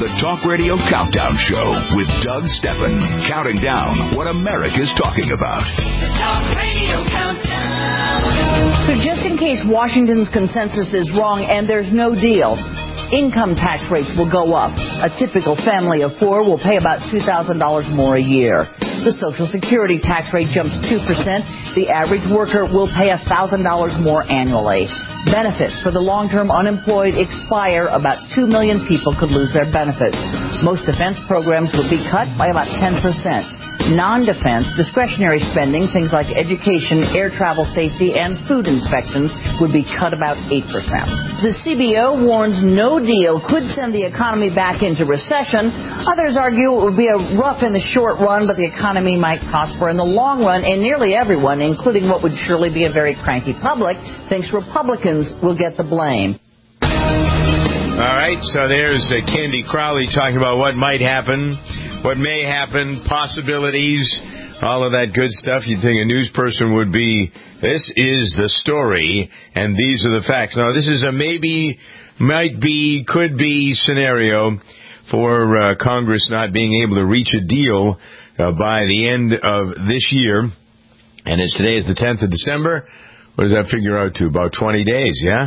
The Talk Radio Countdown Show with Doug Stephan, counting down what America's talking about. The Talk Radio Countdown. So just in case Washington's consensus is wrong and there's no deal, income tax rates will go up. A typical family of four will pay about $2,000 more a year. The Social Security tax rate jumps 2%. The average worker will pay $1,000 more annually. Benefits for the long-term unemployed expire. About 2 million people could lose their benefits. Most defense programs will be cut by about 10%. Non-defense, discretionary spending, things like education, air travel safety, and food inspections would be cut about 8%. The CBO warns no deal could send the economy back into recession. Others argue it would be a rough in the short run, but the economy might prosper in the long run, and nearly everyone, including what would surely be a very cranky public, thinks Republicans will get the blame. All right, so there's Candy Crowley talking about what might happen, what may happen, possibilities, all of that good stuff. You'd think a news person would be, this is the story, and these are the facts. Now, this is a maybe, might be, could be scenario for Congress not being able to reach a deal by the end of this year. And as today is the 10th of December, what does that figure out to? About 20 days, yeah?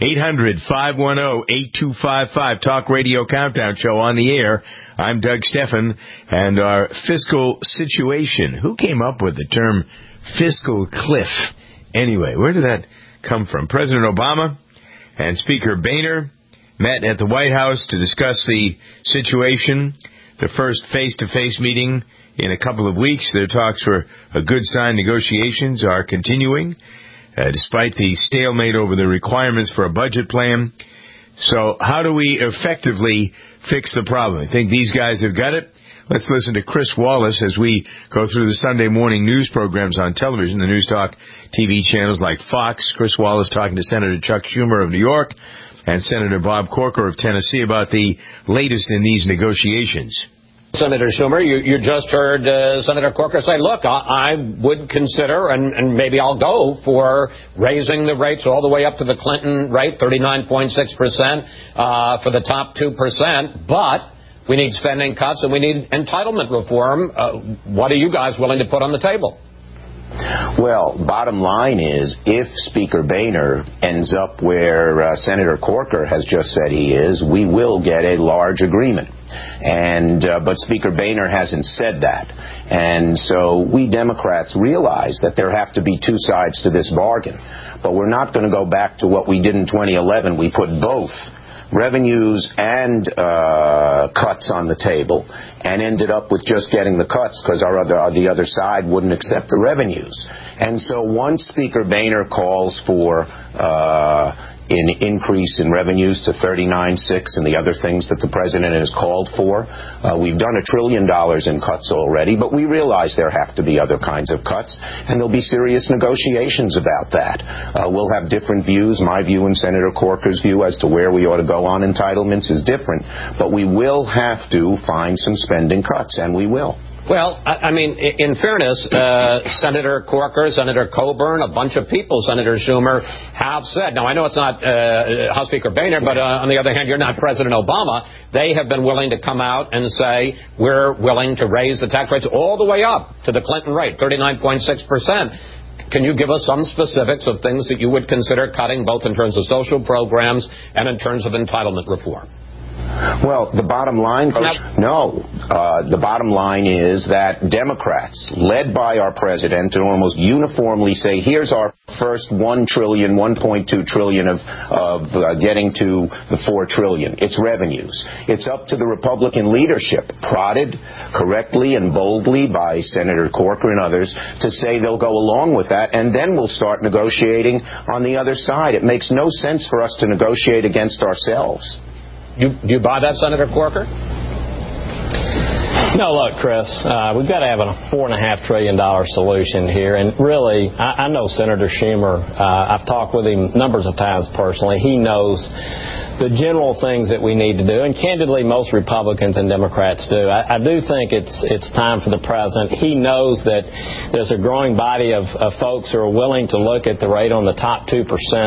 800-510-8255, Talk Radio Countdown Show on the air. I'm Doug Stephan, and our fiscal situation. Who came up with the term fiscal cliff? Anyway, where did that come from? President Obama and Speaker Boehner met at the White House to discuss the situation. The first face-to-face meeting in a couple of weeks. Their talks were a good sign. Negotiations are continuing. Despite the stalemate over the requirements for a budget plan. So how do we effectively fix the problem? I think these guys have got it. Let's listen to Chris Wallace as we go through the Sunday morning news programs on television, the News Talk TV channels like Fox. Chris Wallace talking to Senator Chuck Schumer of New York and Senator Bob Corker of Tennessee about the latest in these negotiations. Senator Schumer, you just heard Senator Corker say, look, I would consider, and maybe I'll go for raising the rates all the way up to the Clinton rate, 39.6% for the top 2%, but we need spending cuts and we need entitlement reform. What are you guys willing to put on the table? Well, bottom line is, if Speaker Boehner ends up where Senator Corker has just said he is, we will get a large agreement. But Speaker Boehner hasn't said that. And so we Democrats realize that there have to be two sides to this bargain. But we're not going to go back to what we did in 2011. We put both revenues and cuts on the table and ended up with just getting the cuts because the other side wouldn't accept the revenues. And so once Speaker Boehner calls for an increase in revenues to 39.6 and the other things that the president has called for, we've done $1 trillion in cuts already, but we realize there have to be other kinds of cuts, and there'll be serious negotiations about that. We'll have different views. My view and Senator Corker's view as to where we ought to go on entitlements is different, but we will have to find some spending cuts, and we will. Well, I mean, in fairness, Senator Corker, Senator Coburn, a bunch of people, Senator Schumer, have said, now I know it's not House Speaker Boehner, but on the other hand, you're not President Obama. They have been willing to come out and say, we're willing to raise the tax rates all the way up to the Clinton rate, 39.6%. Can you give us some specifics of things that you would consider cutting, both in terms of social programs and in terms of entitlement reform? Well, the bottom line, the bottom line is that Democrats, led by our president, almost uniformly say, here's our first $1 trillion, $1.2 trillion of getting to the $4 trillion. It's revenues. It's up to the Republican leadership, prodded correctly and boldly by Senator Corker and others, to say they'll go along with that, and then we'll start negotiating on the other side. It makes no sense for us to negotiate against ourselves. Do you buy that, Senator Corker? No, look, Chris, we've got to have a $4.5 trillion solution here. And really, I know Senator Schumer. I've talked with him numbers of times personally. He knows the general things that we need to do, and candidly, most Republicans and Democrats do. I do think it's time for the president. He knows that there's a growing body of folks who are willing to look at the rate on the top 2%,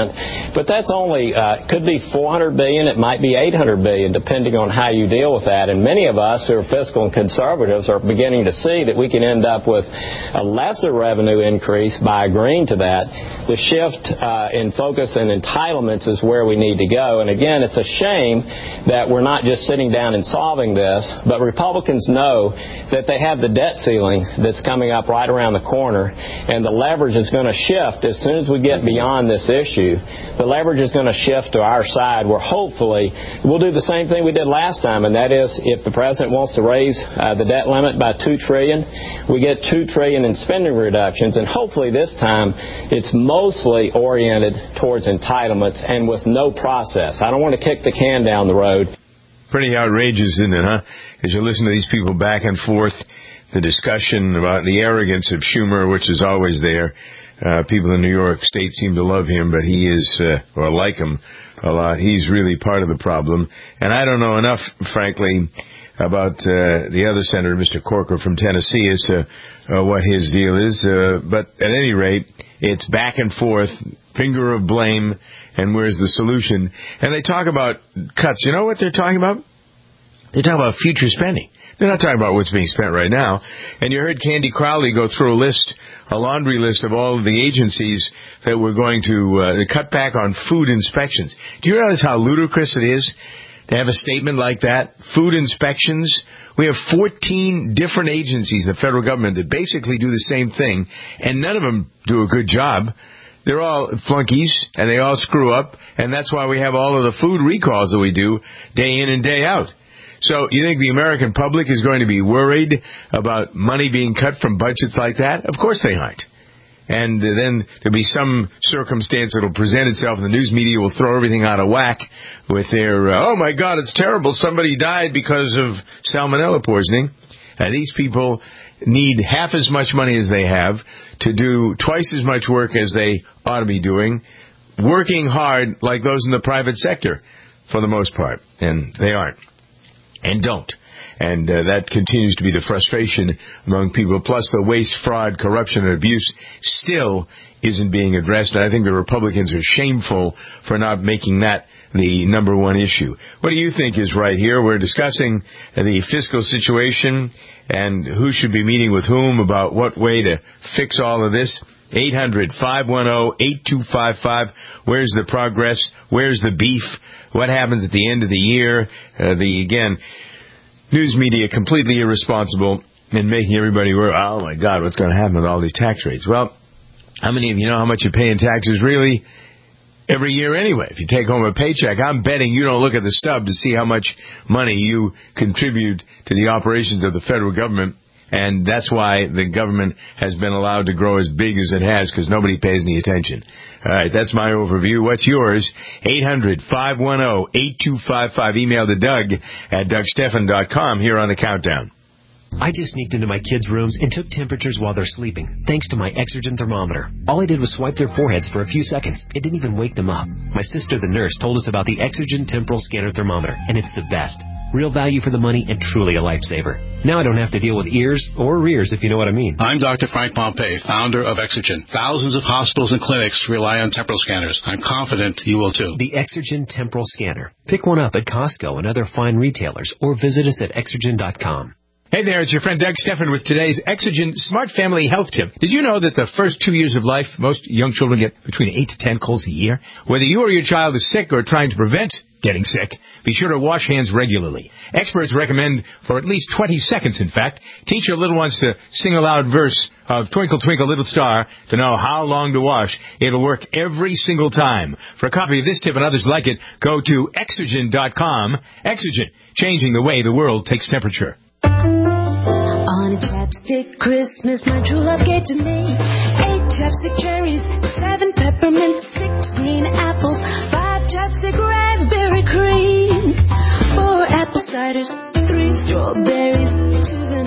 but that's only could be $400 billion. It might be $800 billion, depending on how you deal with that. And many of us who are fiscal and conservatives are beginning to see that we can end up with a lesser revenue increase by agreeing to that. The shift in focus and entitlements is where we need to go. And again, it's a shame that we're not just sitting down and solving this, but Republicans know that they have the debt ceiling that's coming up right around the corner, and the leverage is going to shift as soon as we get beyond this issue. The leverage is going to shift to our side, where hopefully we'll do the same thing we did last time, and that is if the president wants to raise the debt limit by $2 trillion, we get $2 trillion in spending reductions, and hopefully this time it's mostly oriented towards entitlements and with no process. I don't want to kick the can down the road. Pretty outrageous, isn't it, huh? As you listen to these people back and forth, the discussion about the arrogance of Schumer, which is always there. People in New York State seem to love him, but he is, or like him a lot. He's really part of the problem. And I don't know enough, frankly, about the other senator, Mr. Corker from Tennessee, as to what his deal is. But at any rate, it's back and forth, finger of blame, and where's the solution? And they talk about cuts. You know what they're talking about? They're talking about future spending. They're not talking about what's being spent right now. And you heard Candy Crowley go through a laundry list of all of the agencies that were going to cut back on food inspections. Do you realize how ludicrous it is to have a statement like that? Food inspections. We have 14 different agencies in the federal government that basically do the same thing, and none of them do a good job. They're all flunkies, and they all screw up, and that's why we have all of the food recalls that we do day in and day out. So you think the American public is going to be worried about money being cut from budgets like that? Of course they aren't. And then there'll be some circumstance that will present itself, and the news media will throw everything out of whack with their, oh my God, it's terrible, somebody died because of salmonella poisoning. These people need half as much money as they have to do twice as much work as they ought to be doing, working hard like those in the private sector for the most part. And they aren't. And don't. And that continues to be the frustration among people. Plus, the waste, fraud, corruption, and abuse still isn't being addressed. And I think the Republicans are shameful for not making that the number one issue. What do you think is right here? We're discussing the fiscal situation and who should be meeting with whom about what way to fix all of this. 800-510-8255. Where's the progress? Where's the beef? What happens at the end of the year? News media completely irresponsible in making everybody worry, oh my God, what's going to happen with all these tax rates? Well, how many of you know how much you pay in taxes really every year anyway? If you take home a paycheck, I'm betting you don't look at the stub to see how much money you contribute to the operations of the federal government. And that's why the government has been allowed to grow as big as it has, because nobody pays any attention. All right, that's my overview. What's yours? 800-510-8255. Email to Doug at DougStephan.com here on the Countdown. I just sneaked into my kids' rooms and took temperatures while they're sleeping, thanks to my Exergen thermometer. All I did was swipe their foreheads for a few seconds. It didn't even wake them up. My sister, the nurse, told us about the Exergen Temporal Scanner Thermometer, and it's the best. Real value for the money and truly a lifesaver. Now I don't have to deal with ears or rears, if you know what I mean. I'm Dr. Frank Pompey, founder of Exergen. Thousands of hospitals and clinics rely on temporal scanners. I'm confident you will too. The Exergen Temporal Scanner. Pick one up at Costco and other fine retailers, or visit us at Exergen.com. Hey there, it's your friend Doug Stephan with today's Exergen Smart Family Health Tip. Did you know that the first 2 years of life, most young children get between 8 to 10 colds a year? Whether you or your child is sick or trying to prevent getting sick, be sure to wash hands regularly. Experts recommend for at least 20 seconds, in fact. Teach your little ones to sing a loud verse of Twinkle, Twinkle, Little Star to know how long to wash. It'll work every single time. For a copy of this tip and others like it, go to Exergen.com. Exergen, changing the way the world takes temperature. On a chapstick Christmas, my true love gave to me 8 chapstick cherries, 7 peppermints, 6 green apples, 5 chapstick raspberry cream, 4 apple ciders, 3 strawberries, 2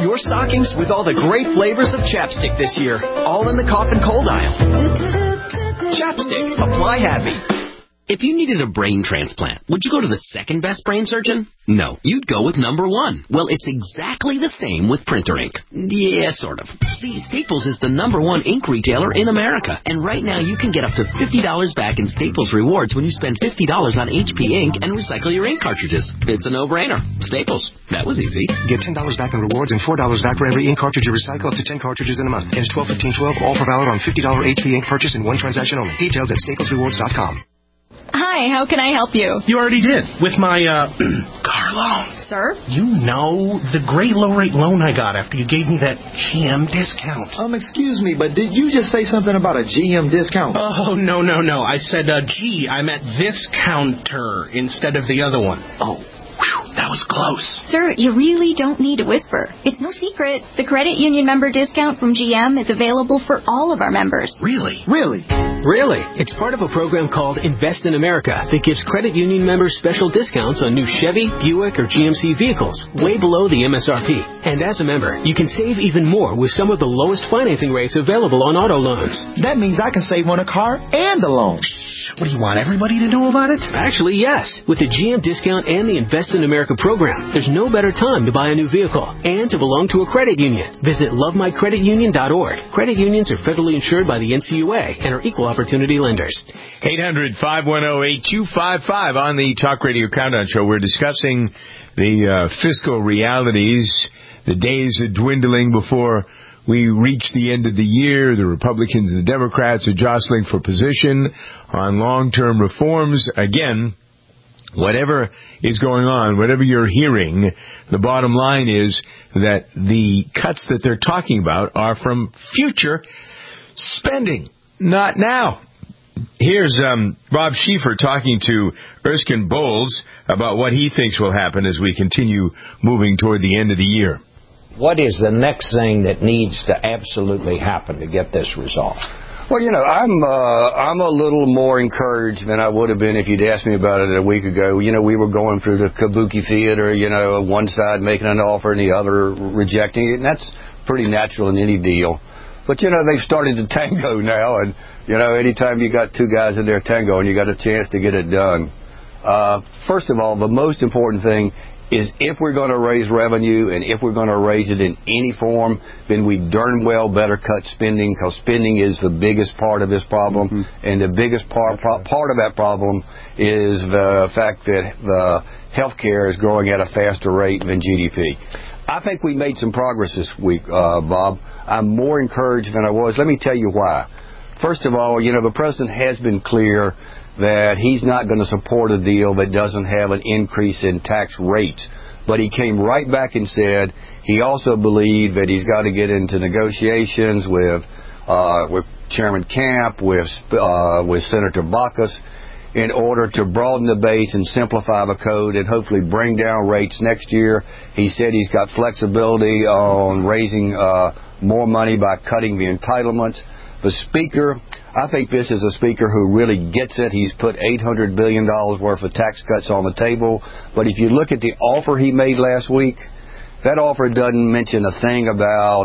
your stockings with all the great flavors of Chapstick this year, all in the cough and cold aisle. Chapstick. Apply happy. If you needed a brain transplant, would you go to the second best brain surgeon? No, you'd go with number one. Well, it's exactly the same with printer ink. Yeah, sort of. See, Staples is the number one ink retailer in America. And right now you can get up to $50 back in Staples rewards when you spend $50 on HP ink and recycle your ink cartridges. It's a no-brainer. Staples. That was easy. Get $10 back in rewards and $4 back for every ink cartridge you recycle, up to 10 cartridges in a month. Ends 12/15/12. Offer valid on $50 HP ink purchase in one transaction only. Details at staplesrewards.com. Hi, how can I help you? You already did, with my, car loan. Sir? You know, the great low-rate loan I got after you gave me that GM discount. Excuse me, but did you just say something about a GM discount? Oh, no. I said, I meant this counter instead of the other one. Oh. Whew, that was close. Sir, you really don't need to whisper. It's no secret. The credit union member discount from GM is available for all of our members. Really? It's part of a program called Invest in America that gives credit union members special discounts on new Chevy, Buick, or GMC vehicles, way below the MSRP. And as a member, you can save even more with some of the lowest financing rates available on auto loans. That means I can save on a car and a loan. What do you want, everybody to know about it? Actually, yes. With the GM discount and the Invest in America program, there's no better time to buy a new vehicle and to belong to a credit union. Visit lovemycreditunion.org. Credit unions are federally insured by the NCUA and are equal opportunity lenders. 800-510-8255 on the Talk Radio Countdown Show. We're discussing the fiscal realities. The days are dwindling before we reach the end of the year. The Republicans and the Democrats are jostling for position on long-term reforms. Again, whatever is going on, whatever you're hearing, the bottom line is that the cuts that they're talking about are from future spending, not now. Here's Bob Schieffer talking to Erskine Bowles about what he thinks will happen as we continue moving toward the end of the year. What is the next thing that needs to absolutely happen to get this resolved? Well, I'm a little more encouraged than I would have been if you'd asked me about it a week ago. We were going through the kabuki theater, one side making an offer and the other rejecting it, and that's pretty natural in any deal. But, they've started to tango now, and, anytime you got two guys in there tangoing, you got a chance to get it done. First of all, the most important thing is if we're going to raise revenue and if we're going to raise it in any form, then we darn well better cut spending, because spending is the biggest part of this problem. Mm-hmm. And the biggest part of that problem is the fact that the health care is growing at a faster rate than GDP. I think we made some progress this week, Bob. I'm more encouraged than I was. Let me tell you why. First of all, the president has been clear that he's not going to support a deal that doesn't have an increase in tax rates. But he came right back and said he also believed that he's got to get into negotiations with Chairman Camp, with Senator Baucus, in order to broaden the base and simplify the code and hopefully bring down rates next year. He said he's got flexibility on raising more money by cutting the entitlements. The Speaker, I think this is a Speaker who really gets it. He's put $800 billion worth of tax cuts on the table. But if you look at the offer he made last week, that offer doesn't mention a thing about,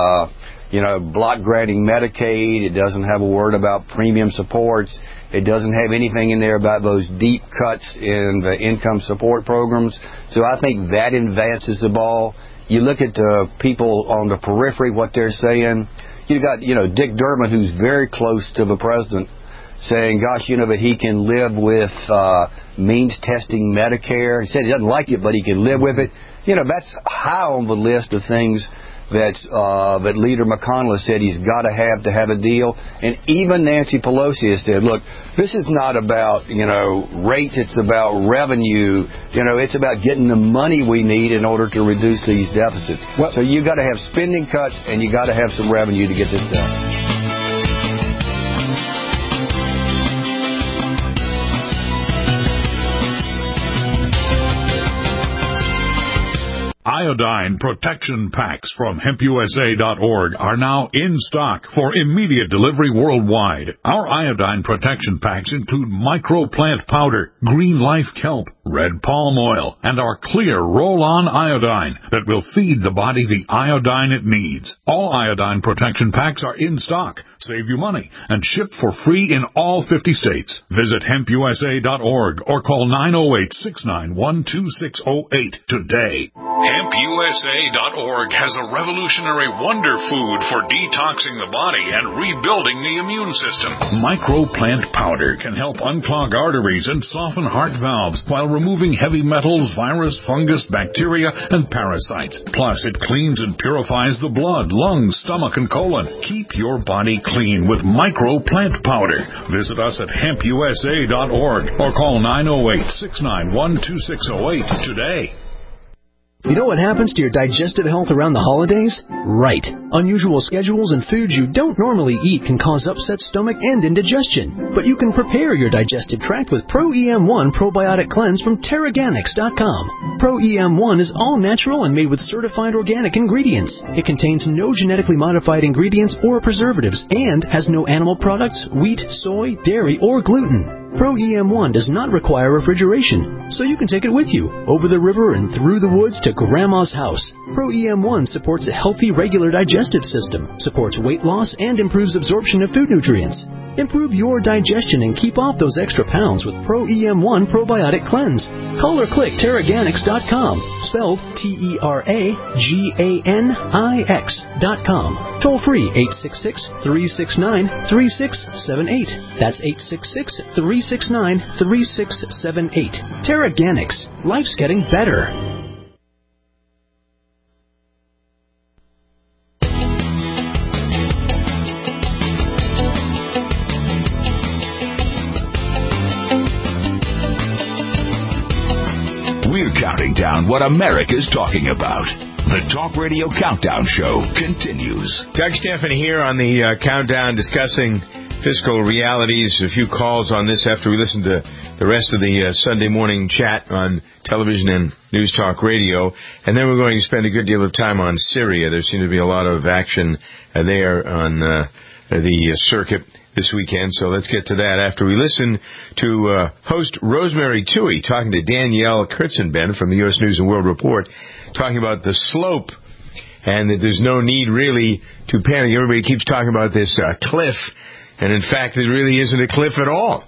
block granting Medicaid. It doesn't have a word about premium supports. It doesn't have anything in there about those deep cuts in the income support programs. So I think that advances the ball. You look at the people on the periphery, what they're saying. You got, Dick Durbin, who's very close to the president, saying, gosh, that he can live with means testing Medicare. He said he doesn't like it, but he can live with it. That's high on the list of things that Leader McConnell said he's got to have a deal. And even Nancy Pelosi has said, look, this is not about, rates, it's about revenue. It's about getting the money we need in order to reduce these deficits. So you got to have spending cuts and you got to have some revenue to get this done. Iodine protection packs from HempUSA.org are now in stock for immediate delivery worldwide. Our iodine protection packs include microplant powder, green life kelp, red palm oil, and our clear roll-on iodine that will feed the body the iodine it needs. All iodine protection packs are in stock, save you money, and ship for free in all 50 states. Visit hempusa.org or call 908-691-2608 today. HempUSA.org has a revolutionary wonder food for detoxing the body and rebuilding the immune system. Microplant powder can help unclog arteries and soften heart valves while removing heavy metals, virus, fungus, bacteria, and parasites. Plus, it cleans and purifies the blood, lungs, stomach, and colon. Keep your body clean with Microplant powder. Visit us at HempUSA.org or call 908-691-2608 today. You know what happens to your digestive health around the holidays? Right. Unusual schedules and foods you don't normally eat can cause upset stomach and indigestion. But you can prepare your digestive tract with Pro-EM1 Probiotic Cleanse from Teraganix.com. Pro-EM1 is all natural and made with certified organic ingredients. It contains no genetically modified ingredients or preservatives and has no animal products, wheat, soy, dairy, or gluten. Pro-EM1 does not require refrigeration, so you can take it with you, over the river and through the woods to Grandma's house. Pro-EM1 supports a healthy, regular digestive system, supports weight loss, and improves absorption of food nutrients. Improve your digestion and keep off those extra pounds with Pro-EM1 Probiotic Cleanse. Call or click Teraganix.com, spelled Teraganix.com. Toll free 866-369-3678. That's 866-369-3678. Teraganix. Life's getting better. We're counting down what America's talking about. The Talk Radio Countdown Show continues. Doug Stephan here on the countdown discussing fiscal realities. A few calls on this after we listen to the rest of the Sunday morning chat on television and News Talk Radio. And then we're going to spend a good deal of time on Syria. There seems to be a lot of action there on the circuit this weekend, so let's get to that after we listen to host Rosemary Toohey talking to Danielle Kurtzenben from the U.S. News and World Report, talking about the slope and that there's no need really to panic. Everybody keeps talking about this cliff, and in fact, it really isn't a cliff at all.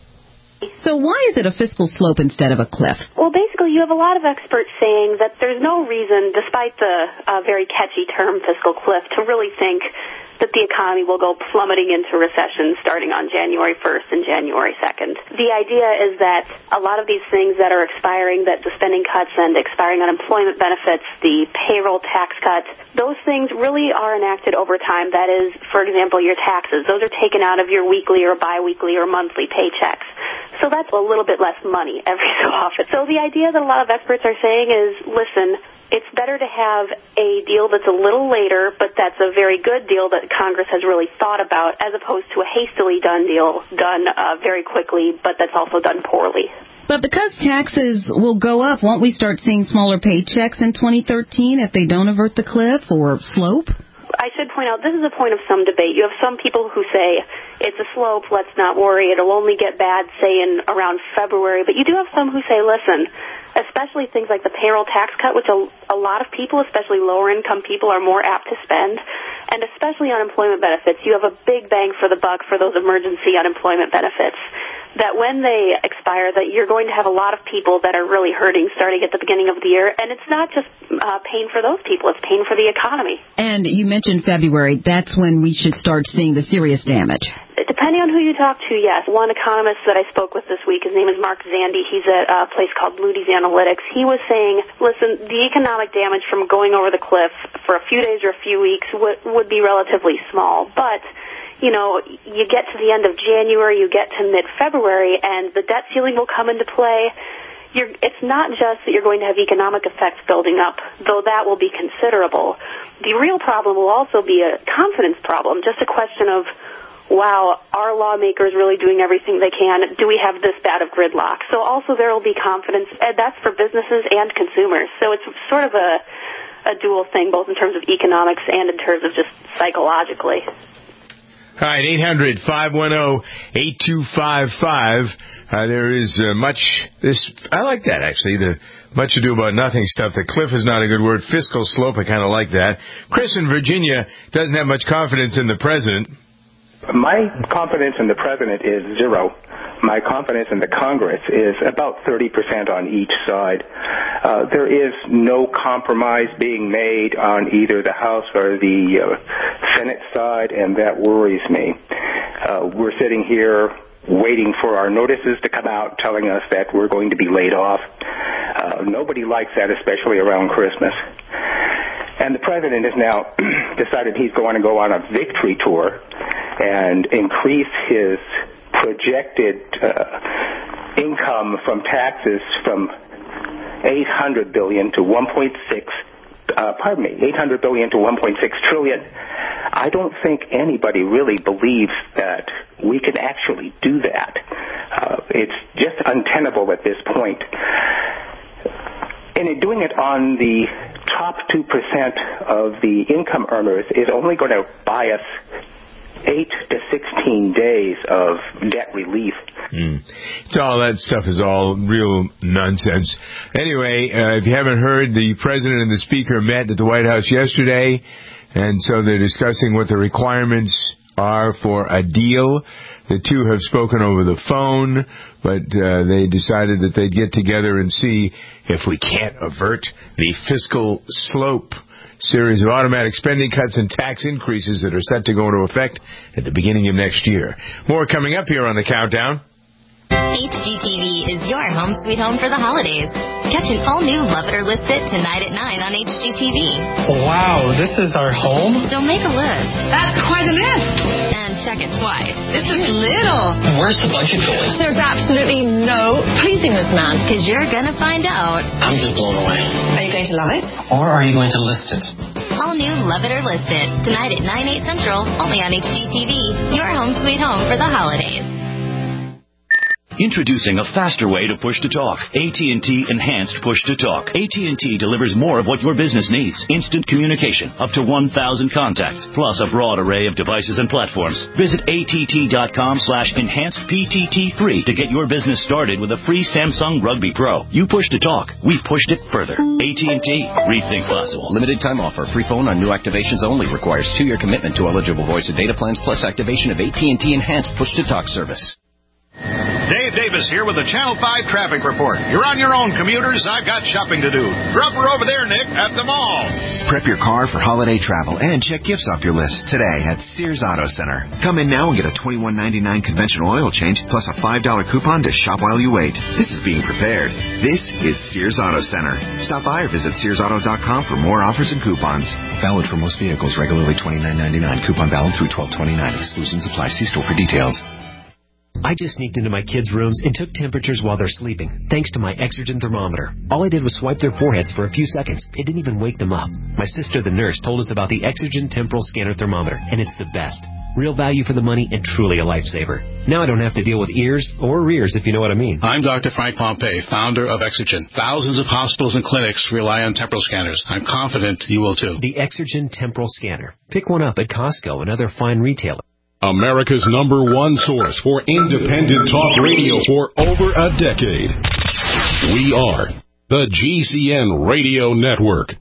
So why is it a fiscal slope instead of a cliff? Well, basically, you have a lot of experts saying that there's no reason, despite the very catchy term fiscal cliff, to really think that the economy will go plummeting into recession starting on January 1st and January 2nd. The idea is that a lot of these things that are expiring, that the spending cuts and expiring unemployment benefits, the payroll tax cuts, those things really are enacted over time. That is, for example, your taxes. Those are taken out of your weekly or biweekly or monthly paychecks. So that's a little bit less money every so often. So the idea that a lot of experts are saying is, listen, it's better to have a deal that's a little later, but that's a very good deal that Congress has really thought about, as opposed to a hastily done deal done very quickly, but that's also done poorly. But because taxes will go up, won't we start seeing smaller paychecks in 2013 if they don't avert the cliff or slope? I should point out, this is a point of some debate. You have some people who say it's a slope, let's not worry, it'll only get bad, say, in around February. But you do have some who say, listen, especially things like the payroll tax cut, which a lot of people, especially lower-income people, are more apt to spend, and especially unemployment benefits. You have a big bang for the buck for those emergency unemployment benefits, that when they expire, that you're going to have a lot of people that are really hurting starting at the beginning of the year. And it's not just pain for those people, it's pain for the economy. And you mentioned February. That's when we should start seeing the serious damage. Depending on who you talk to, yes. One economist that I spoke with this week, his name is Mark Zandi. He's at a place called Moody's Analytics. He was saying, listen, the economic damage from going over the cliff for a few days or a few weeks would be relatively small. But you know, you get to the end of January, you get to mid-February, and the debt ceiling will come into play. It's not just that you're going to have economic effects building up, though that will be considerable. The real problem will also be a confidence problem, just a question of, wow, are lawmakers really doing everything they can? Do we have this bad of gridlock? So also there will be confidence, and that's for businesses and consumers. So it's sort of a dual thing, both in terms of economics and in terms of just psychologically. All right, 800-510-8255. There is I like that, actually, the much ado about nothing stuff. The cliff is not a good word. Fiscal slope, I kind of like that. Chris in Virginia doesn't have much confidence in the president. My confidence in the president is zero. My confidence in the Congress is about 30% on each side. There is no compromise being made on either the House or the Senate side, and that worries me. We're sitting here waiting for our notices to come out telling us that we're going to be laid off. Nobody likes that, especially around Christmas. And the president has now decided he's going to go on a victory tour and increase his projected income from taxes from $800 billion to $800 billion to $1.6 trillion. I don't think anybody really believes that we can actually do that. It's just untenable at this point. And doing it on the top 2% of the income earners is only going to buy us 8 to 16 days of debt relief. It's all that stuff is all real nonsense. Anyway, if you haven't heard, the president and the speaker met at the White House yesterday, and so they're discussing what the requirements are for a deal. The two have spoken over the phone, but they decided that they'd get together and see if we can't avert the fiscal slope. Series of automatic spending cuts and tax increases that are set to go into effect at the beginning of next year. More coming up here on the Countdown. HGTV is your home sweet home for the holidays. Catch an all-new Love It or List It tonight at 9 on HGTV. Wow, this is our home? So make a list. That's quite a list. And check it twice. This is little. Where's the budget going? There's absolutely no pleasing this man, because you're going to find out. I'm just blown away. Are you going to love it? Or are you going to list it? All new Love It or List It tonight at 9, 8 Central, only on HGTV. Your home sweet home for the holidays. Introducing a faster way to push-to-talk. AT&T Enhanced Push-to-Talk. AT&T delivers more of what your business needs. Instant communication, up to 1,000 contacts, plus a broad array of devices and platforms. Visit att.com/enhancedPTT3 to get your business started with a free Samsung Rugby Pro. You push-to-talk. We've pushed it further. AT&T. Rethink possible. Limited time offer. Free phone on new activations only. Requires 2-year commitment to eligible voice and data plans plus activation of AT&T Enhanced Push-to-Talk service. Dave Davis here with the Channel 5 traffic report. You're on your own, commuters. I've got shopping to do. Grub her over there, Nick, at the mall. Prep your car for holiday travel and check gifts off your list today at Sears Auto Center. Come in now and get a $21.99 conventional oil change plus a $5 coupon to shop while you wait. This is being prepared. This is Sears Auto Center. Stop by or visit SearsAuto.com for more offers and coupons. Valid for most vehicles, regularly $29.99. Coupon valid through 12/29. Exclusions apply. See store for details. I just sneaked into my kids' rooms and took temperatures while they're sleeping, thanks to my Exergen thermometer. All I did was swipe their foreheads for a few seconds. It didn't even wake them up. My sister, the nurse, told us about the Exergen Temporal Scanner Thermometer, and it's the best. Real value for the money and truly a lifesaver. Now I don't have to deal with ears or rears, if you know what I mean. I'm Dr. Frank Pompey, founder of Exergen. Thousands of hospitals and clinics rely on temporal scanners. I'm confident you will too. The Exergen Temporal Scanner. Pick one up at Costco and other fine retailers. America's #1 source for independent talk radio for over a decade. We are the GCN Radio Network.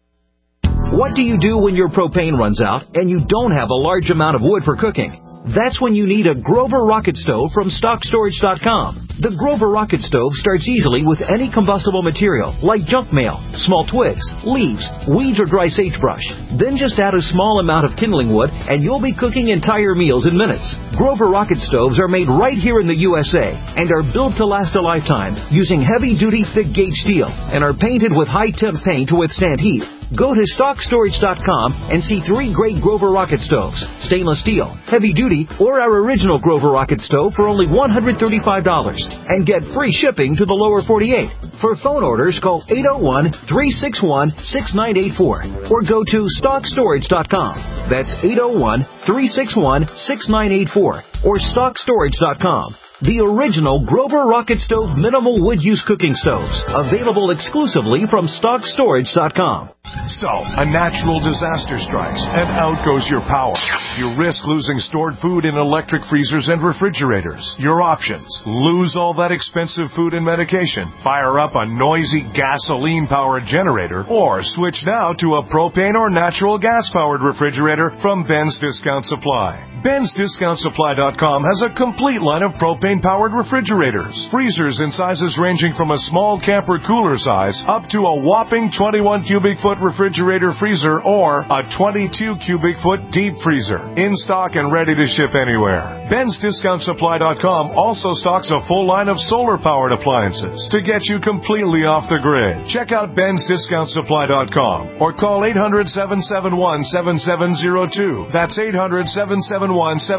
What do you do when your propane runs out and you don't have a large amount of wood for cooking? That's when you need a Grover Rocket Stove from StockStorage.com. The Grover Rocket Stove starts easily with any combustible material, like junk mail, small twigs, leaves, weeds, or dry sagebrush. Then just add a small amount of kindling wood, and you'll be cooking entire meals in minutes. Grover Rocket Stoves are made right here in the USA and are built to last a lifetime using heavy-duty, thick-gauge steel and are painted with high-temp paint to withstand heat. Go to StockStorage.com and see 3 great Grover Rocket Stoves, stainless steel, heavy-duty, or our original Grover Rocket Stove for only $135, and get free shipping to the lower 48. For phone orders, call 801-361-6984 or go to StockStorage.com. That's 801-361-6984 or StockStorage.com. The original Grover Rocket Stove minimal wood use cooking stoves, available exclusively from StockStorage.com. So, a natural disaster strikes, and out goes your power. You risk losing stored food in electric freezers and refrigerators. Your options: lose all that expensive food and medication, fire up a noisy gasoline-powered generator, or switch now to a propane or natural gas-powered refrigerator from Ben's Discount Supply. Ben'sDiscountSupply.com has a complete line of propane-powered refrigerators, freezers in sizes ranging from a small camper cooler size up to a whopping 21 cubic foot refrigerator freezer or a 22 cubic foot deep freezer. In stock and ready to ship anywhere. Ben'sDiscountSupply.com also stocks a full line of solar-powered appliances to get you completely off the grid. Check out Ben'sDiscountSupply.com or call 800-771-7702. That's 800-771-7702.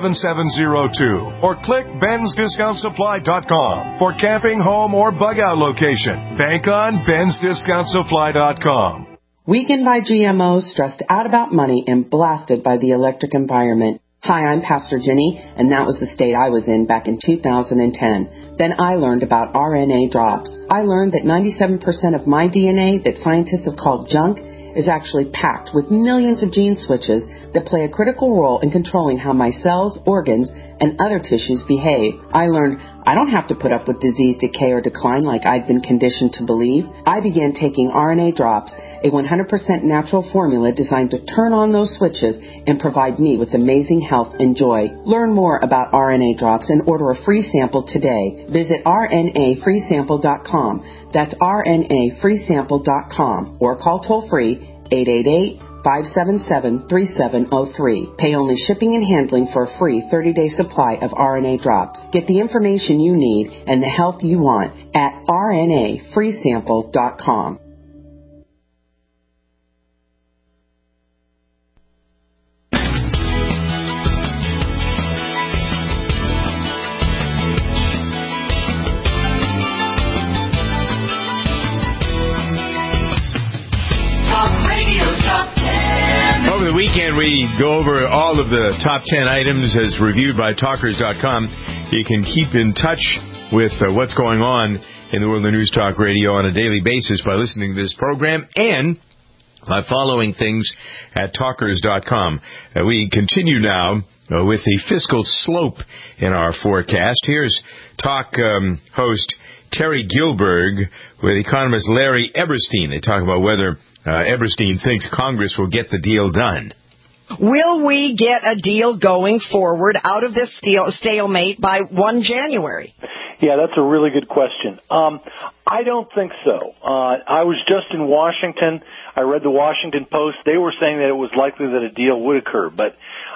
Or click Ben'sDiscountSupply.com for camping, home, or bug-out location. Bank on Ben'sDiscountSupply.com. Weakened by GMOs, stressed out about money, and blasted by the electric environment. Hi, I'm Pastor Jenny, and that was the state I was in back in 2010. Then I learned about RNA drops. I learned that 97% of my DNA that scientists have called junk is actually packed with millions of gene switches that play a critical role in controlling how my cells, organs, and other tissues behave. I learned I don't have to put up with disease, decay, or decline like I'd been conditioned to believe. I began taking RNA drops, a 100% natural formula designed to turn on those switches and provide me with amazing health and joy. Learn more about RNA drops and order a free sample today. Visit RNAfreesample.com. That's RNAfreesample.com or call toll-free 888-577-3703. Pay only shipping and handling for a free 30-day supply of RNA drops. Get the information you need and the health you want at RNAfreesample.com. Over the weekend, we go over all of the top 10 items as reviewed by Talkers.com. You can keep in touch with what's going on in the world of News Talk Radio on a daily basis by listening to this program and by following things at Talkers.com. We continue now with the fiscal slope in our forecast. Here's Talk host Terry Gilberg with economist Larry Eberstein. They talk about whether Eberstein thinks Congress will get the deal done. Will we get a deal going forward out of this stalemate by 1 January? Yeah, that's a really good question. I don't think so. I was just in Washington. I read the Washington Post. They were saying that it was likely that a deal would occur. But,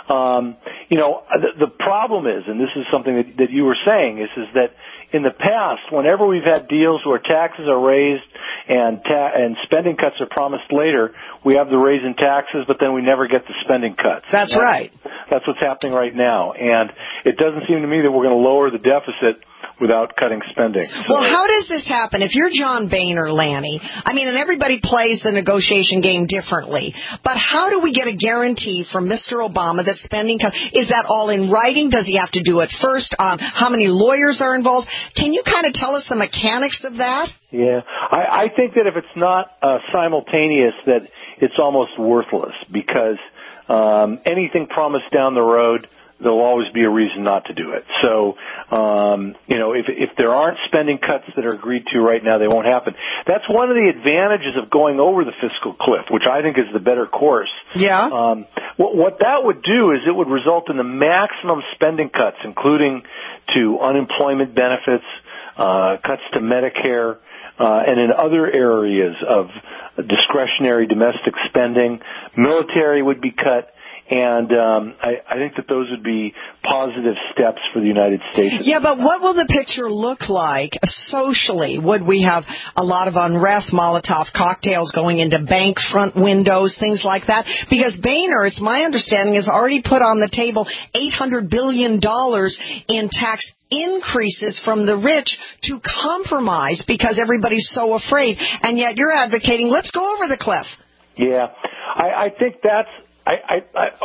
the problem is, and this is something that you were saying, is that in the past, whenever we've had deals where taxes are raised and spending cuts are promised later, we have the raise in taxes, but then we never get the spending cuts. That's right. That's what's happening right now. And it doesn't seem to me that we're going to lower the deficit without cutting spending. So, well, how does this happen? If you're John Boehner, Lanny, and everybody plays the negotiation game differently, but how do we get a guarantee from Mr. Obama that spending cuts, is that all in writing? Does he have to do it first? How many lawyers are involved? Can you kind of tell us the mechanics of that? Yeah, I think that if it's not simultaneous, that it's almost worthless because anything promised down the road, there'll always be a reason not to do it. So, if there aren't spending cuts that are agreed to right now, they won't happen. That's one of the advantages of going over the fiscal cliff, which I think is the better course. Yeah. What that would do is it would result in the maximum spending cuts, including to unemployment benefits, cuts to Medicare, and in other areas of discretionary domestic spending. Military would be cut. And I think that those would be positive steps for the United States. Yeah, but what will the picture look like socially? Would we have a lot of unrest, Molotov cocktails going into bank front windows, things like that? Because Boehner, it's my understanding, has already put on the table $800 billion in tax increases from the rich to compromise because everybody's so afraid. And yet you're advocating, let's go over the cliff. Yeah, I think that's...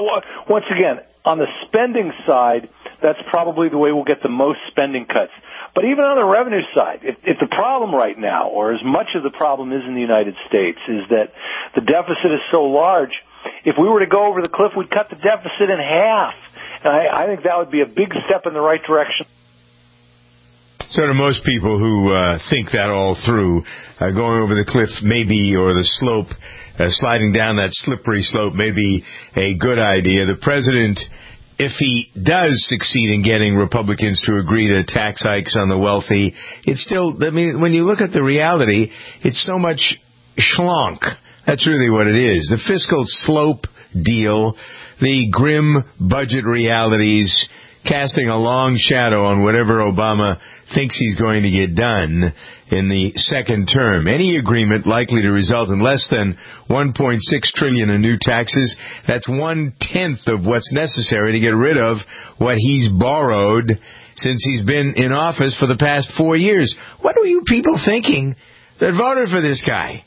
once again, on the spending side, that's probably the way we'll get the most spending cuts. But even on the revenue side, if the problem right now, or as much of the problem is in the United States, is that the deficit is so large, if we were to go over the cliff, we'd cut the deficit in half. And I think that would be a big step in the right direction. So to most people who think that all through, going over the cliff maybe, or the slope, sliding down that slippery slope may be a good idea. The president, if he does succeed in getting Republicans to agree to tax hikes on the wealthy, it's still, I mean, when you look at the reality, it's so much schlonk. That's really what it is. The fiscal slope deal, the grim budget realities, casting a long shadow on whatever Obama thinks he's going to get done in the second term. Any agreement likely to result in less than $1.6 trillion in new taxes. That's 1/10 of what's necessary to get rid of what he's borrowed since he's been in office for the past 4 years. What are you people thinking that voted for this guy?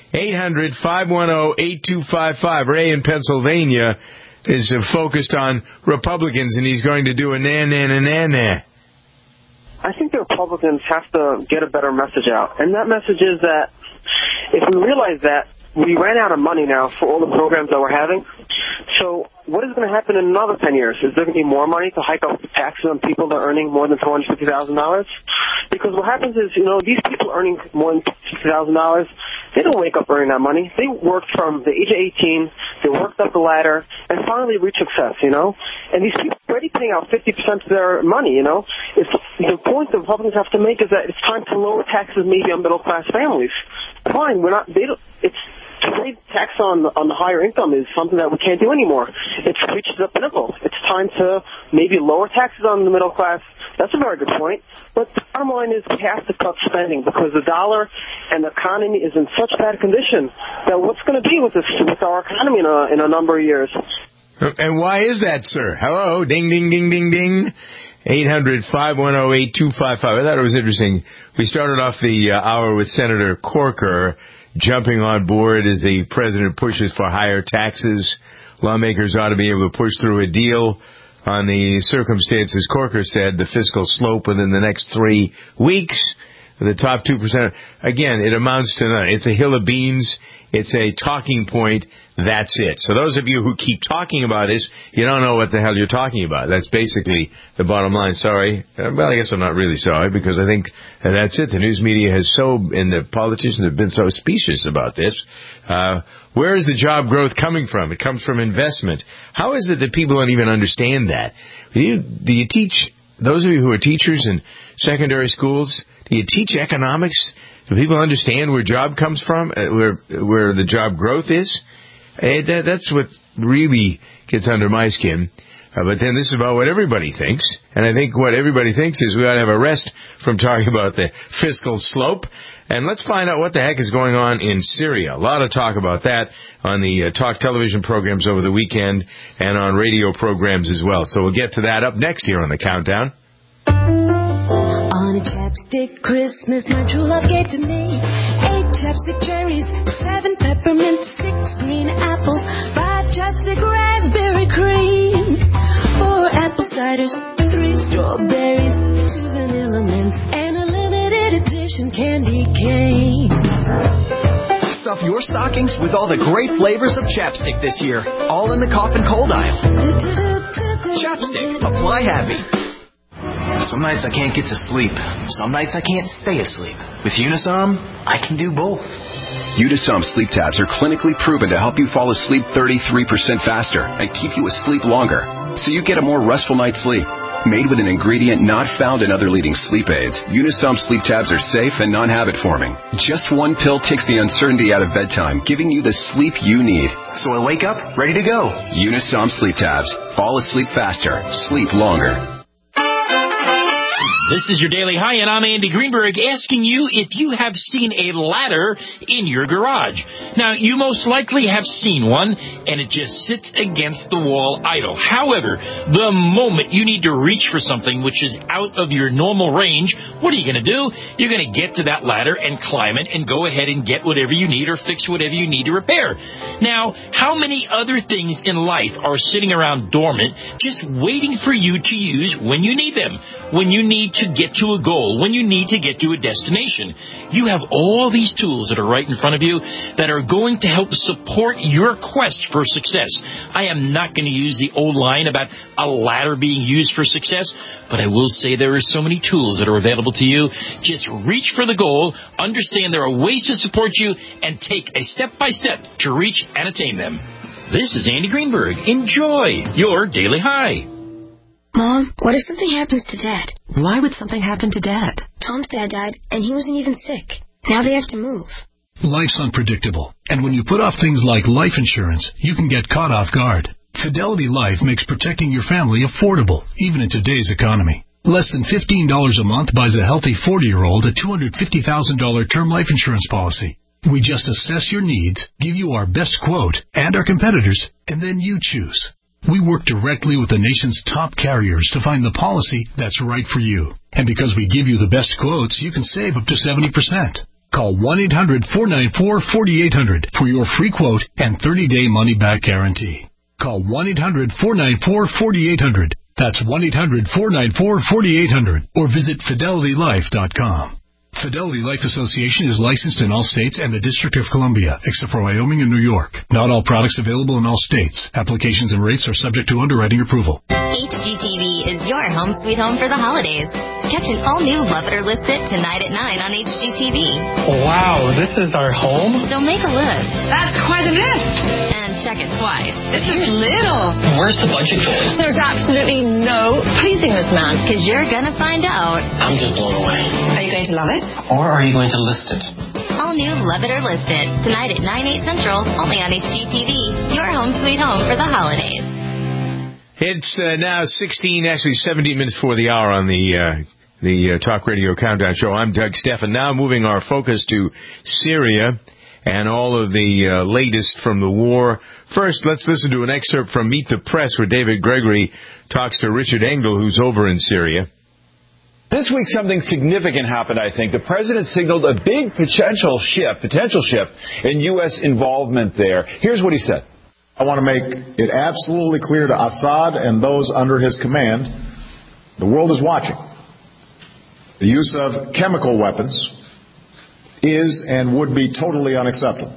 800-510-8255. Ray in Pennsylvania is focused on Republicans, and he's going to do a na-na-na-na-na. I think the Republicans have to get a better message out. And that message is that if we realize that we ran out of money now for all the programs that we're having, so what is going to happen in another 10 years? Is there going to be more money to hike up taxes on people that are earning more than $450,000? Because what happens is, these people earning more than $50,000, they don't wake up earning that money. They worked from the age of 18, they worked up the ladder, and finally reached success, And these people are already paying out 50% of their money, It's, the point the Republicans have to make is that it's time to lower taxes maybe on middle-class families. Fine, to raise tax on the higher income is something that we can't do anymore. It's reached the pinnacle. It's time to maybe lower taxes on the middle class. That's a very good point. But the bottom line is we have to cut spending because the dollar and the economy is in such bad condition that what's going to be with our economy in a number of years? And why is that, sir? Hello, ding, ding, ding, ding, ding. 800-510-8255. I thought it was interesting. We started off the hour with Senator Corker jumping on board as the president pushes for higher taxes. Lawmakers ought to be able to push through a deal on the circumstances. Corker said the fiscal slope within the next 3 weeks. The top 2%. Again, it amounts to nothing. It's a hill of beans. It's a talking point. That's it. So those of you who keep talking about this, you don't know what the hell you're talking about. That's basically the bottom line. Sorry. Well, I guess I'm not really sorry because I think that's it. The news media and the politicians have been so specious about this. Where is the job growth coming from? It comes from investment. How is it that people don't even understand that? Do you teach, those of you who are teachers in secondary schools, do you teach economics? Do people understand where job comes from, where the job growth is? That's what really gets under my skin. But then this is about what everybody thinks. And I think what everybody thinks is we ought to have a rest from talking about the fiscal slope. And let's find out what the heck is going on in Syria. A lot of talk about that on the talk television programs over the weekend and on radio programs as well. So we'll get to that up next here on the Countdown. On a chapstick Christmas, my true love gave to me 8 chapstick cherries, 7 peppermints, 6 green apples, 5 chapstick raspberry creams, 4 apple ciders, 3 strawberries, 2 vanilla mints, and a limited edition candy cane. Stuff your stockings with all the great flavors of Chapstick this year, all in the cough and cold aisle. Chapstick, apply happy. Some nights I can't get to sleep. Some nights I can't stay asleep. With Unisom, I can do both. Unisom sleep tabs are clinically proven to help you fall asleep 33% faster and keep you asleep longer, so you get a more restful night's sleep. Made with an ingredient not found in other leading sleep aids, Unisom sleep tabs are safe and non-habit forming. Just one pill takes the uncertainty out of bedtime, giving you the sleep you need. So I wake up ready to go. Unisom sleep tabs. Fall asleep faster. Sleep longer. This is your Daily High, and I'm Andy Greenberg asking you if you have seen a ladder in your garage. Now, you most likely have seen one, and it just sits against the wall idle. However, the moment you need to reach for something which is out of your normal range, what are you going to do? You're going to get to that ladder and climb it and go ahead and get whatever you need or fix whatever you need to repair. Now, how many other things in life are sitting around dormant, just waiting for you to use when you need them? When you need to get to a goal when you need to get to a destination. You have all these tools that are right in front of you that are going to help support your quest for success. I am not going to use the old line about a ladder being used for success, but I will say there are so many tools that are available to you. Just reach for the goal, understand there are ways to support you, and take a step-by-step to reach and attain them. This is Andy Greenberg. Enjoy your Daily High. Mom, what if something happens to Dad? Why would something happen to Dad? Tom's dad died, and he wasn't even sick. Now they have to move. Life's unpredictable, and when you put off things like life insurance, you can get caught off guard. Fidelity Life makes protecting your family affordable, even in today's economy. Less than $15 a month buys a healthy 40-year-old a $250,000 term life insurance policy. We just assess your needs, give you our best quote and our competitors, and then you choose. We work directly with the nation's top carriers to find the policy that's right for you. And because we give you the best quotes, you can save up to 70%. Call 1-800-494-4800 for your free quote and 30-day money-back guarantee. Call 1-800-494-4800. That's 1-800-494-4800. Or visit FidelityLife.com. Fidelity Life Association is licensed in all states and the District of Columbia, except for Wyoming and New York. Not all products available in all states. Applications and rates are subject to underwriting approval. HGTV is your home sweet home for the holidays. Catch an all-new Love It or List It tonight at 9 on HGTV. Wow, this is our home? So make a list. That's quite a list. And check it twice. This is little. Where's the budget going? There's absolutely no pleasing this man. Because you're going to find out. I'm just blown away. Are you going to love it? Or are you going to list it? All new Love It or List It tonight at 9, 8 Central, only on HGTV. Your home sweet home for the holidays. It's now 17 minutes before the hour on the Talk Radio Countdown Show. I'm Doug Stephan. Now moving our focus to Syria and all of the latest from the war. First, let's listen to an excerpt from Meet the Press where David Gregory talks to Richard Engel, who's over in Syria. This week, something significant happened, I think. The president signaled a big potential shift in U.S. involvement there. Here's what he said. I want to make it absolutely clear to Assad and those under his command, the world is watching. The use of chemical weapons is and would be totally unacceptable.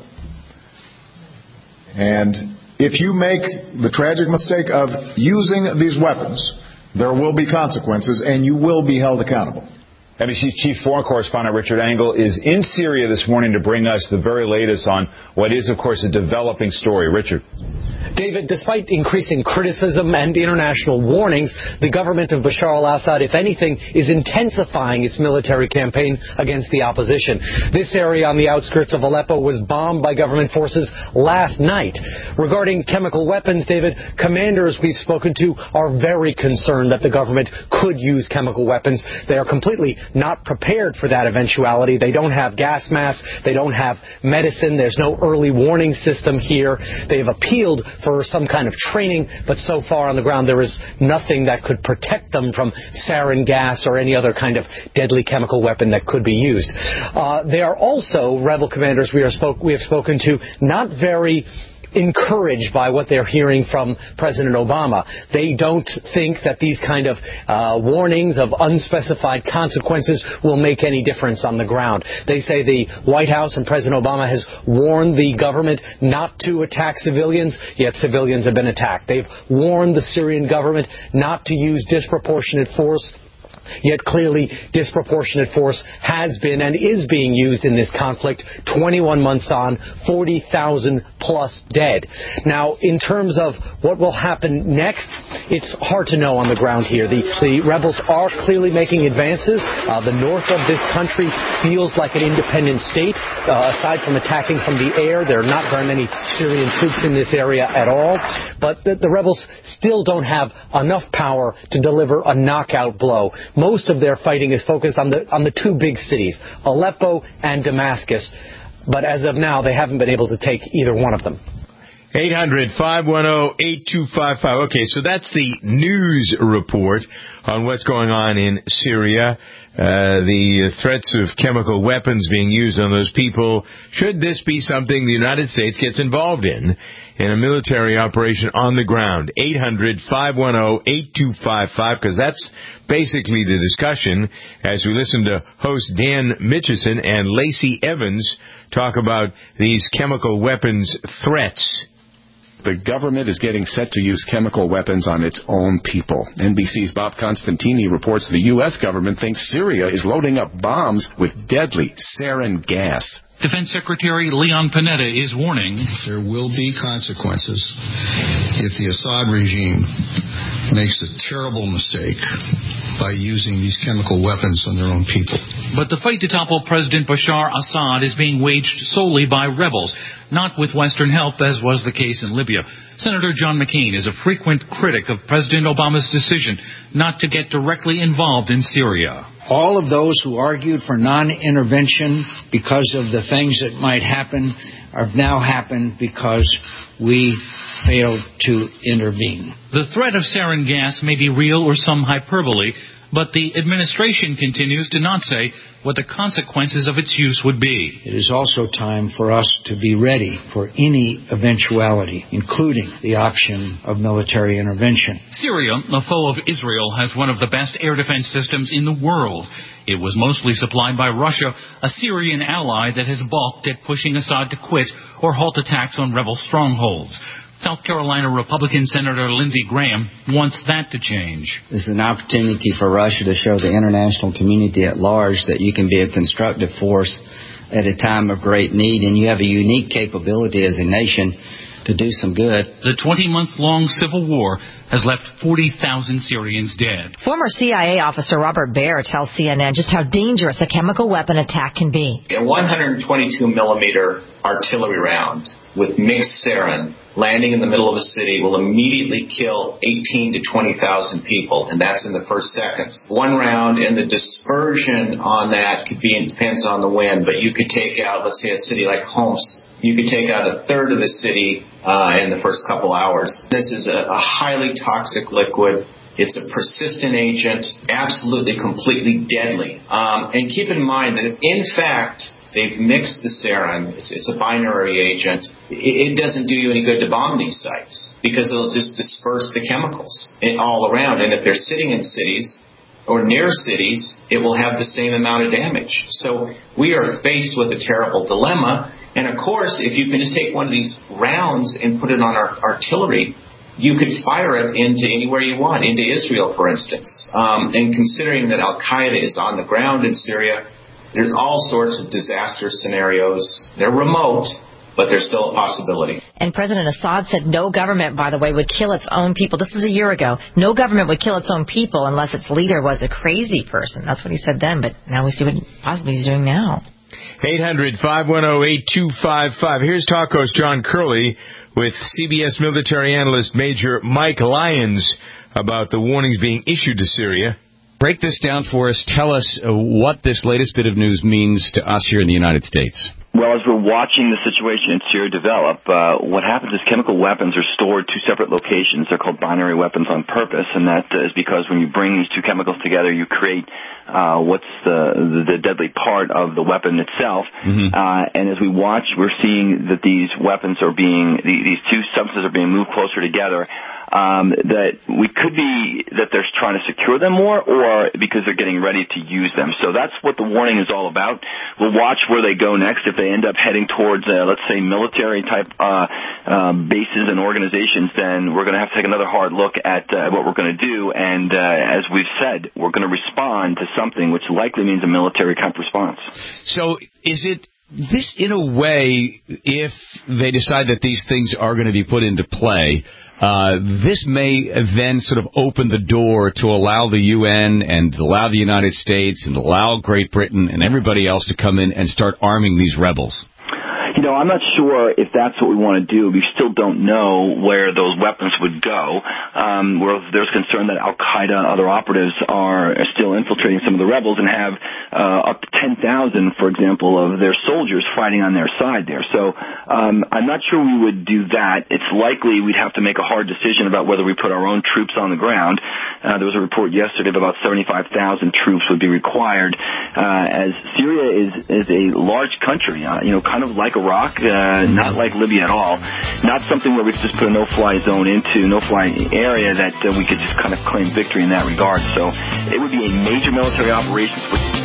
And if you make the tragic mistake of using these weapons, there will be consequences, and you will be held accountable. NBC's chief foreign correspondent Richard Engel is in Syria this morning to bring us the very latest on what is, of course, a developing story. Richard. David, despite increasing criticism and international warnings, the government of Bashar al-Assad, if anything, is intensifying its military campaign against the opposition. This area on the outskirts of Aleppo was bombed by government forces last night. Regarding chemical weapons, David, commanders we've spoken to are very concerned that the government could use chemical weapons. They are completely not prepared for that eventuality. They don't have gas masks. They don't have medicine. There's no early warning system here. They have appealed for some kind of training, but so far on the ground there is nothing that could protect them from sarin gas or any other kind of deadly chemical weapon that could be used. They are also, rebel commanders we have spoken to, not very encouraged by what they're hearing from President Obama. They don't think that these kind of warnings of unspecified consequences will make any difference on the ground. They say the White House and President Obama has warned the government not to attack civilians, yet civilians have been attacked. They've warned the Syrian government not to use disproportionate force, yet clearly disproportionate force has been and is being used in this conflict. 21 months on, 40,000 plus dead. Now, in terms of what will happen next, it's hard to know on the ground here. The rebels are clearly making advances. The north of this country feels like an independent state. Aside from attacking from the air, there are not very many Syrian troops in this area at all. But the rebels still don't have enough power to deliver a knockout blow. Most of their fighting is focused on the two big cities, Aleppo and Damascus. But as of now, they haven't been able to take either one of them. 800-510-8255. Okay, so that's the news report on what's going on in Syria. The threats of chemical weapons being used on those people. Should this be something the United States gets involved in? in a military operation on the ground. 800-510-8255, because that's basically the discussion as we listen to host Dan Mitchison and Lacey Evans talk about these chemical weapons threats. The government is getting set to use chemical weapons on its own people. NBC's Bob Constantini reports the U.S. government thinks Syria is loading up bombs with deadly sarin gas. Defense Secretary Leon Panetta is warning there will be consequences if the Assad regime makes a terrible mistake by using these chemical weapons on their own people. But the fight to topple President Bashar Assad is being waged solely by rebels, not with Western help, as was the case in Libya. Senator John McCain is a frequent critic of President Obama's decision not to get directly involved in Syria. All of those who argued for non-intervention because of the things that might happen have now happened because we failed to intervene. The threat of sarin gas may be real or some hyperbole, but the administration continues to not say what the consequences of its use would be. It is also time for us to be ready for any eventuality, including the option of military intervention. Syria, a foe of Israel, has one of the best air defense systems in the world. It was mostly supplied by Russia, a Syrian ally that has balked at pushing Assad to quit or halt attacks on rebel strongholds. South Carolina Republican Senator Lindsey Graham wants that to change. This is an opportunity for Russia to show the international community at large that you can be a constructive force at a time of great need, and you have a unique capability as a nation to do some good. The 20-month-long civil war has left 40,000 Syrians dead. Former CIA officer Robert Baer tells CNN just how dangerous a chemical weapon attack can be. A 122-millimeter artillery round with mixed sarin landing in the middle of a city will immediately kill 18 to 20,000 people, and that's in the first seconds. One round, and the dispersion on that could be, depends on the wind, but you could take out, let's say, a city like Homs. You could take out a third of the city in the first couple hours. This is a highly toxic liquid. It's a persistent agent, absolutely, completely deadly. And keep in mind that if, in fact, they've mixed the sarin, it's a binary agent, it doesn't do you any good to bomb these sites because it'll just disperse the chemicals all around. And if they're sitting in cities or near cities, it will have the same amount of damage. So we are faced with a terrible dilemma. And, of course, if you can just take one of these rounds and put it on our artillery, you could fire it into anywhere you want, into Israel, for instance. And considering that Al-Qaeda is on the ground in Syria, there's all sorts of disaster scenarios. They're remote, but they're still a possibility. And President Assad said no government, by the way, would kill its own people. This was a year ago. No government would kill its own people unless its leader was a crazy person. That's what he said then, but now we see what possibly he's doing now. 800-510-8255. Here's Talk host John Curley with CBS military analyst Major Mike Lyons about the warnings being issued to Syria. Break this down for us. Tell us what this latest bit of news means to us here in the United States. Well, as we're watching the situation in Syria develop, what happens is chemical weapons are stored two separate locations. They're called binary weapons on purpose, and that is because when you bring these two chemicals together, you create what's the deadly part of the weapon itself. Mm-hmm. And as we watch, we're seeing that these weapons are these two substances are being moved closer together. That we could be that they're trying to secure them more, or because they're getting ready to use them. So that's what the warning is all about. We'll watch where they go next. If they end up heading towards, let's say, military-type bases and organizations, then we're going to have to take another hard look at what we're going to do. And as we've said, we're going to respond to something which likely means a military-type response. So is it this, in a way, if they decide that these things are going to be put into play, this may then sort of open the door to allow the UN and allow the United States and allow Great Britain and everybody else to come in and start arming these rebels? You know, I'm not sure if that's what we want to do. We still don't know where those weapons would go. Where there's concern that Al-Qaeda and other operatives are still infiltrating some of the rebels and have up to 10,000, for example, of their soldiers fighting on their side there. So I'm not sure we would do that. It's likely we'd have to make a hard decision about whether we put our own troops on the ground. There was a report yesterday of about 75,000 troops would be required, as Syria is a large country, kind of like Iraq Iraq, not like Libya at all, not something where we could just put a no-fly area that we could just kind of claim victory in that regard. So it would be a major military operation.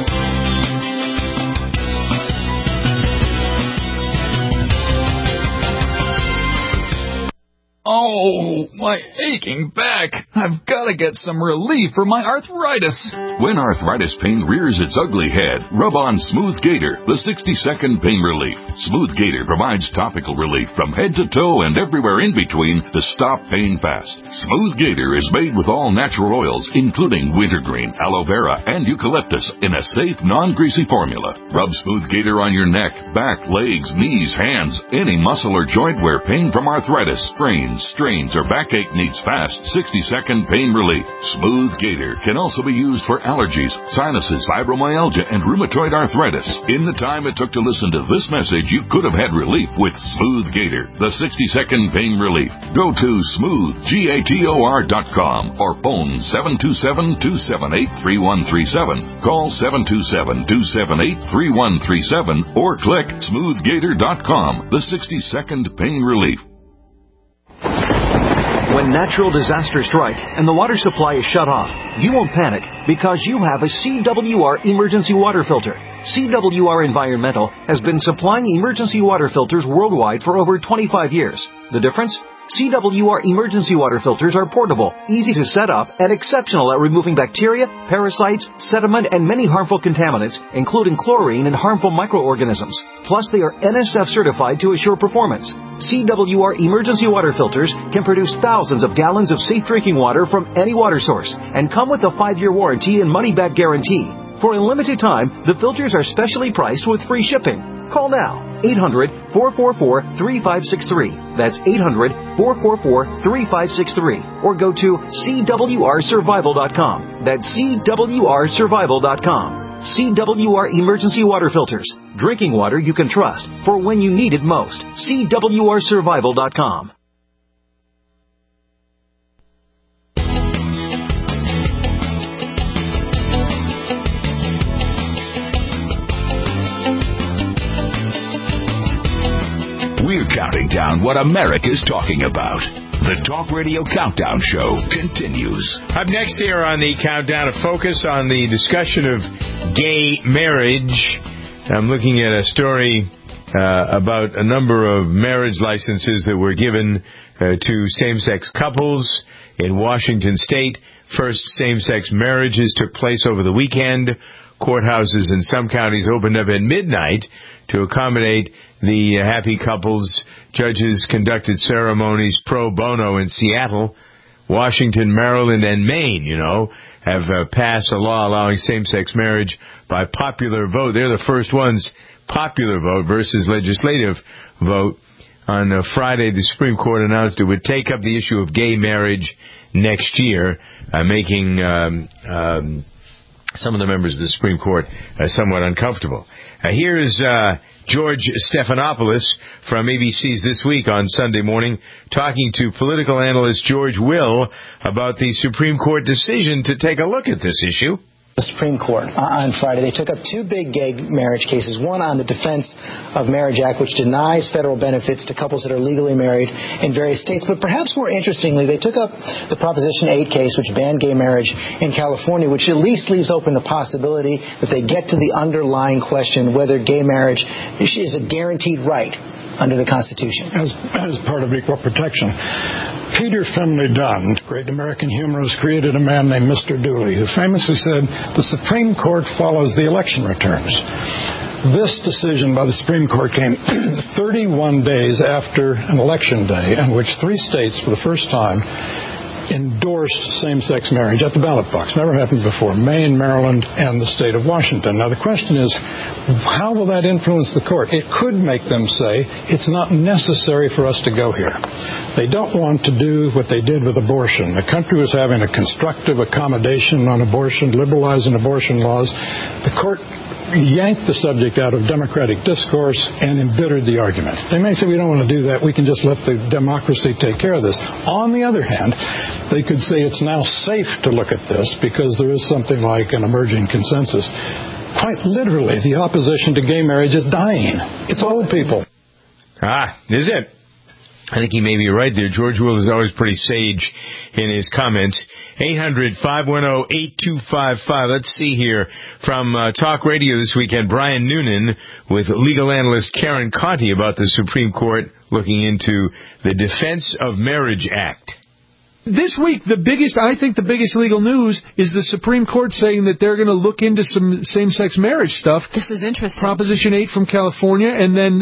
Oh, my aching back. I've got to get some relief for my arthritis. When arthritis pain rears its ugly head, rub on Smooth Gator, the 60-second pain relief. Smooth Gator provides topical relief from head to toe and everywhere in between to stop pain fast. Smooth Gator is made with all natural oils, including wintergreen, aloe vera, and eucalyptus in a safe, non-greasy formula. Rub Smooth Gator on your neck, back, legs, knees, hands, any muscle or joint where pain from arthritis, sprains, strains, or backache needs fast 60-second pain relief. Smooth Gator can also be used for allergies, sinuses, fibromyalgia, and rheumatoid arthritis. In the time it took to listen to this message, you could have had relief with Smooth Gator, the 60-second pain relief. Go to smoothgator.com or phone 727-278-3137. Call 727-278-3137 or click smoothgator.com, the 60-second pain relief. When natural disasters strike and the water supply is shut off, you won't panic because you have a CWR emergency water filter. CWR Environmental has been supplying emergency water filters worldwide for over 25 years. The difference? CWR emergency water filters are portable, easy to set up, and exceptional at removing bacteria, parasites, sediment, and many harmful contaminants, including chlorine and harmful microorganisms. Plus, they are NSF certified to assure performance. CWR emergency water filters can produce thousands of gallons of safe drinking water from any water source and come with a 5-year warranty and money-back guarantee. For a limited time, the filters are specially priced with free shipping. Call now, 800-444-3563. That's 800-444-3563. Or go to CWRsurvival.com. That's CWRsurvival.com. CWR Emergency Water Filters. Drinking water you can trust for when you need it most. CWRsurvival.com. We're counting down what America's talking about. The Talk Radio Countdown Show continues. Up next here on the Countdown, a focus on the discussion of gay marriage. I'm looking at a story about a number of marriage licenses that were given to same-sex couples in Washington State. First same-sex marriages took place over the weekend. Courthouses in some counties opened up at midnight to accommodate the happy couples. Judges conducted ceremonies pro bono in Seattle. Washington, Maryland, and Maine, have passed a law allowing same-sex marriage by popular vote. They're the first ones, popular vote versus legislative vote. On Friday, the Supreme Court announced it would take up the issue of gay marriage next year, making some of the members of the Supreme Court somewhat uncomfortable. Here is George Stephanopoulos from ABC's This Week on Sunday morning, talking to political analyst George Will about the Supreme Court decision to take a look at this issue. The Supreme Court on Friday, they took up two big gay marriage cases, one on the Defense of Marriage Act, which denies federal benefits to couples that are legally married in various states. But perhaps more interestingly, they took up the Proposition 8 case, which banned gay marriage in California, which at least leaves open the possibility that they get to the underlying question whether gay marriage is a guaranteed right under the Constitution. As part of equal protection. Peter Finley Dunn, great American humorist, created a man named Mr. Dooley, who famously said, the Supreme Court follows the election returns. This decision by the Supreme Court came 31 days after an election day in which 3 states, for the first time, endorsed same-sex marriage at the ballot box. Never happened before. Maine, Maryland, and the state of Washington. Now, the question is, how will that influence the court? It could make them say, it's not necessary for us to go here. They don't want to do what they did with abortion. The country was having a constructive accommodation on abortion, liberalizing abortion laws. The court yanked the subject out of democratic discourse and embittered the argument. They may say, we don't want to do that. We can just let the democracy take care of this. On the other hand, they could say it's now safe to look at this because there is something like an emerging consensus. Quite literally, the opposition to gay marriage is dying. It's old people. Is it? I think he may be right there. George Will is always pretty sage in his comments. 800-510-8255. Let's see here from Talk Radio this weekend. Brian Noonan with legal analyst Karen Conti about the Supreme Court looking into the Defense of Marriage Act. This week, the biggest legal news is the Supreme Court saying that they're going to look into some same-sex marriage stuff. This is interesting. Proposition 8 from California, and then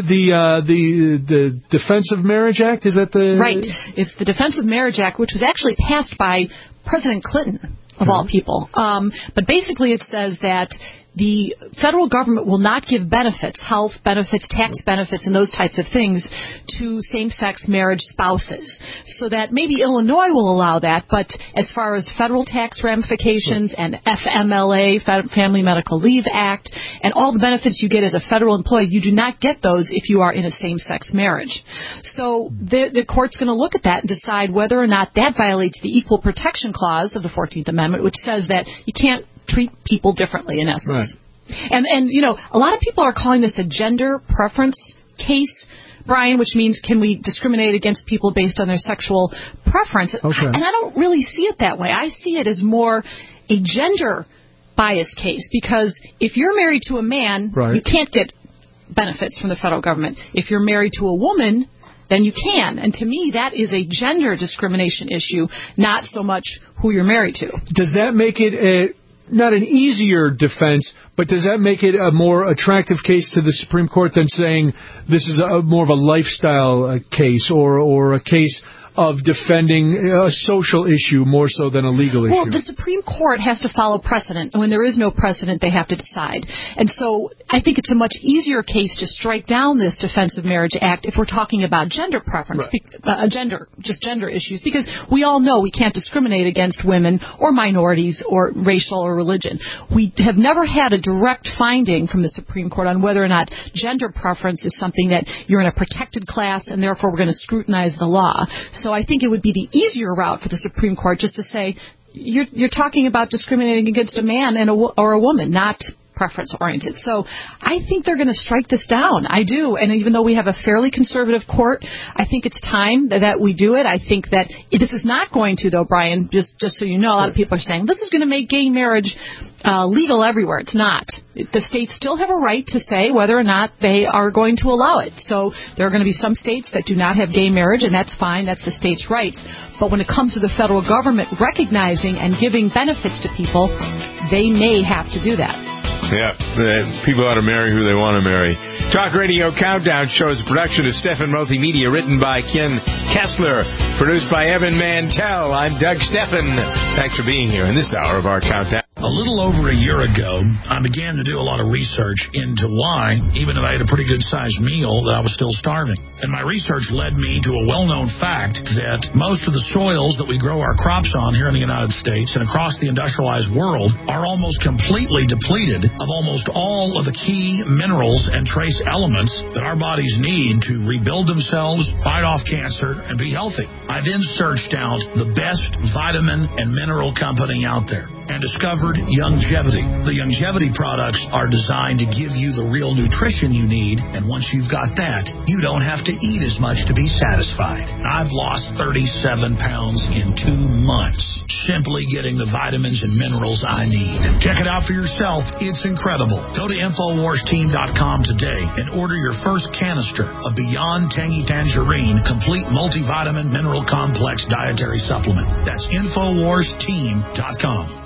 the Defense of Marriage Act, is that the... Right. It's the Defense of Marriage Act, which was actually passed by President Clinton, of all people. But basically it says that the federal government will not give benefits, health benefits, tax benefits, and those types of things to same-sex marriage spouses. So that maybe Illinois will allow that, but as far as federal tax ramifications and FMLA, Family Medical Leave Act, and all the benefits you get as a federal employee, you do not get those if you are in a same-sex marriage. So the court's going to look at that and decide whether or not that violates the Equal Protection Clause of the 14th Amendment, which says that you can't treat people differently, in essence. Right. And you know, a lot of people are calling this a gender preference case, Brian, which means can we discriminate against people based on their sexual preference? Okay. And I don't really see it that way. I see it as more a gender bias case, because if you're married to a man, you can't get benefits from the federal government. If you're married to a woman, then you can. And to me, that is a gender discrimination issue, not so much who you're married to. Does that make it not an easier defense, but does that make it a more attractive case to the Supreme Court than saying this is more of a lifestyle case or a case of defending a social issue more so than a legal issue? Well, the Supreme Court has to follow precedent, and when there is no precedent, they have to decide. And so I think it's a much easier case to strike down this Defense of Marriage Act if we're talking about gender preference, gender issues, because we all know we can't discriminate against women or minorities or racial or religion. We have never had a direct finding from the Supreme Court on whether or not gender preference is something that you're in a protected class and therefore we're going to scrutinize the law. So I think it would be the easier route for the Supreme Court just to say, you're talking about discriminating against a man and or a woman, not preference-oriented. So I think they're going to strike this down. I do. And even though we have a fairly conservative court, I think it's time that we do it. I think that this is not going to, though, Brian, just so you know, a lot of people are saying, this is going to make gay marriage legal everywhere. It's not. The states still have a right to say whether or not they are going to allow it. So there are going to be some states that do not have gay marriage, and that's fine. That's the state's rights. But when it comes to the federal government recognizing and giving benefits to people, they may have to do that. Yeah, people ought to marry who they want to marry. Talk Radio Countdown shows a production of Stephan Multimedia, written by Ken Kessler, produced by Evan Mantell. I'm Doug Stephan. Thanks for being here in this hour of our Countdown. A little over a year ago, I began to do a lot of research into why, even if I ate a pretty good-sized meal, that I was still starving. And my research led me to a well-known fact that most of the soils that we grow our crops on here in the United States and across the industrialized world are almost completely depleted of almost all of the key minerals and trace elements that our bodies need to rebuild themselves, fight off cancer, and be healthy. I then searched out the best vitamin and mineral company out there and discovered Youngevity. The Youngevity products are designed to give you the real nutrition you need, and once you've got that, you don't have to eat as much to be satisfied. I've lost 37 pounds in 2 months, simply getting the vitamins and minerals I need. Check it out for yourself. It's incredible. Go to InfoWarsTeam.com today and order your first canister of Beyond Tangy Tangerine Complete Multivitamin Mineral Complex Dietary Supplement. That's InfoWarsTeam.com.